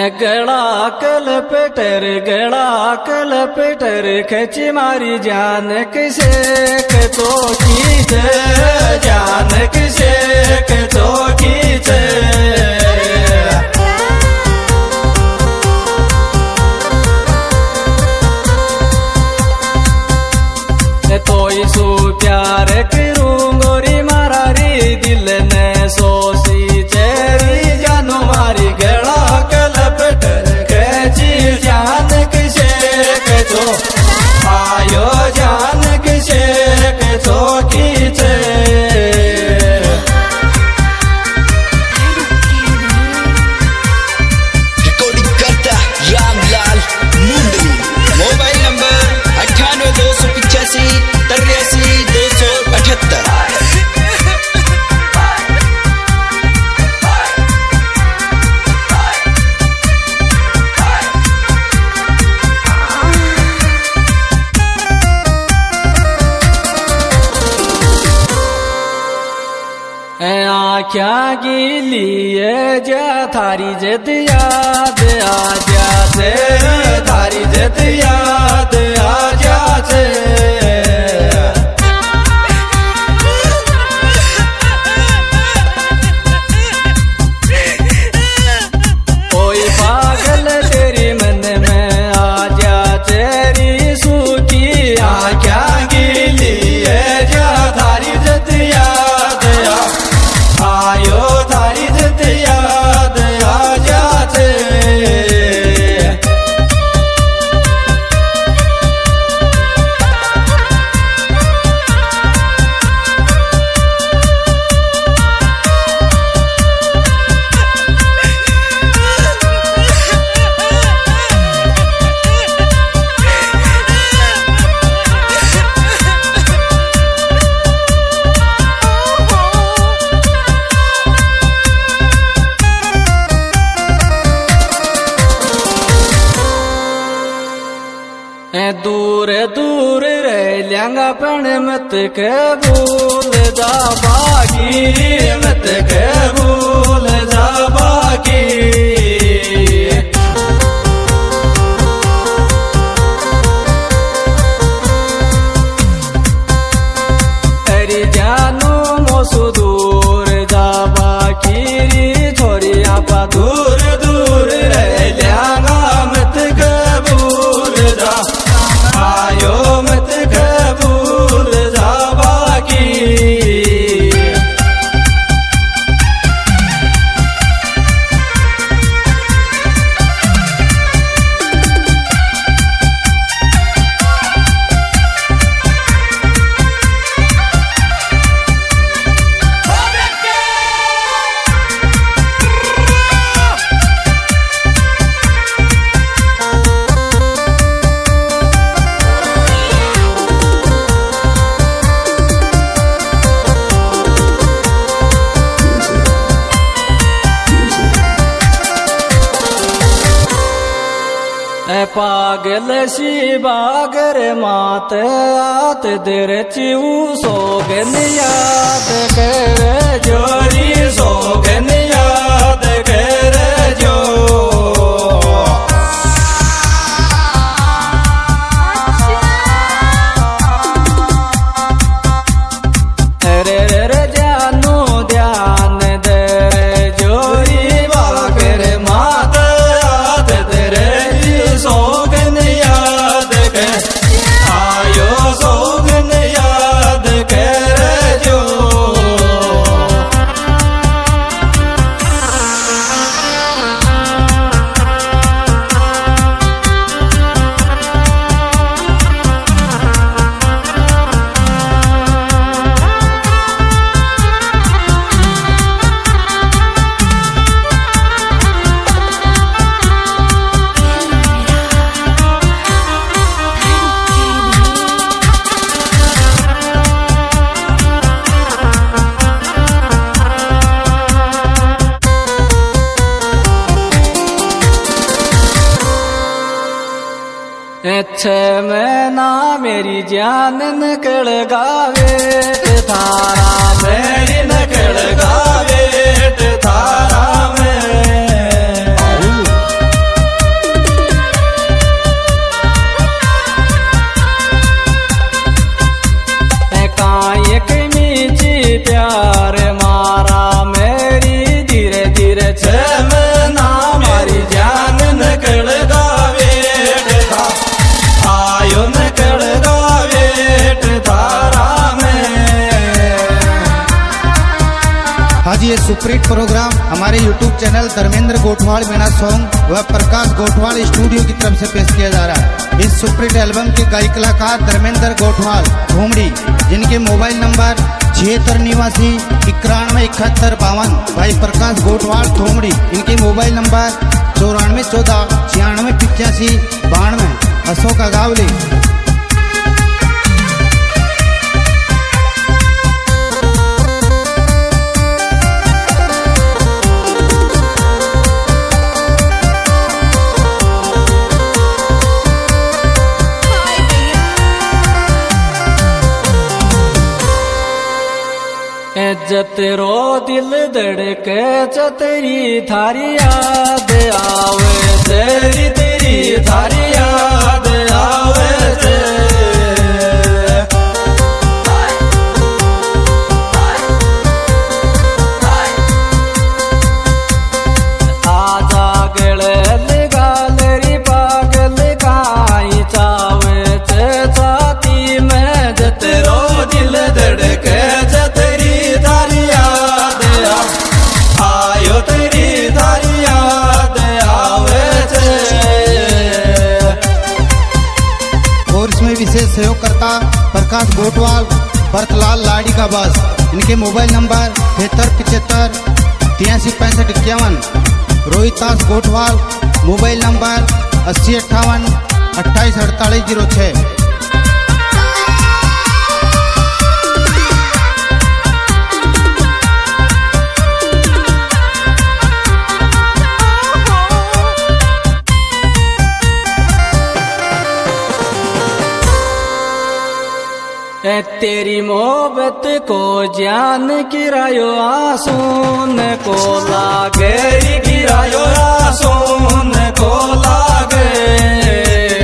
गला कल पेटर खची मारी जान किसे तो खींच जान किसे तो खींच तो इसु प्यार करूं गोरी मारा रे दिल ने सोची चेरी जानू मारी गला कल पेटर खची जान किसे तो आयो जान किसे तो खींचे रिकॉर्डिंग करता रामलाल मुंडू मोबाइल नंबर 98 285 83 278 आख्या गिली जा थारी जद याद आ जाते थारी जद याद आ जाते कोई पागल तेरी मन में आ जा तेरी सूखी आख्या गिली जा थारी जद याद आयो थारी जद याद आ जाते दूर दूर रह लंगा पण मत कबूल जा बाकी मत कबूल जा बाकी तेरी जानू मोसु दूर जा बाकी छोरी आपा दूर दूर रह लंगा मत कबूल जा आयो मत कबूल जा बाकी पागल सी बागर मात आत दर चिऊ सोगन याद कर जोरी सोगन याद कर जो रे रे जानू ध्यान दर जोरी बागर मात आत दर सोगन याद कर आयो सोगन याद कर जो महीना मेरी जान निकल गावे थारा मेरी निकल गावे थारा में ये सुपरहिट प्रोग्राम हमारे YouTube channel Dharmendra Gothwal Meena song व प्रकाश गोठवाल स्टूडियो की तरफ से पेश किया जा रहा है। इस सुपरहिट एल्बम के गायक कलाकार धर्मेंद्र गोठवाल घूमड़ी, जिनके मोबाइल नंबर 76 89 91 71 52, भाई प्रकाश गोठवाल घूमड़ी, इनके मोबाइल नंबर 94 14 96 85 92, अशोक अगावली। जतेरो दिल धड़के तेरी थारी याद आवे, तेरी तेरी थारी याद आवे से। आजा गले लगा लेरी पागल काई चावे से, छाती में जतेरो दिल धड़के विशेष सहयोग करता प्रकाश गोठवाल, भरतलाल लाड़ी का बस, इनके mobile number 73 75 83 65 51। Rohitas Gothwal, mobile number 80 58 28 48 06। तेरी मोहब्बत को जान गिरायो आसून को लागे, गिरायो आसून को लागे।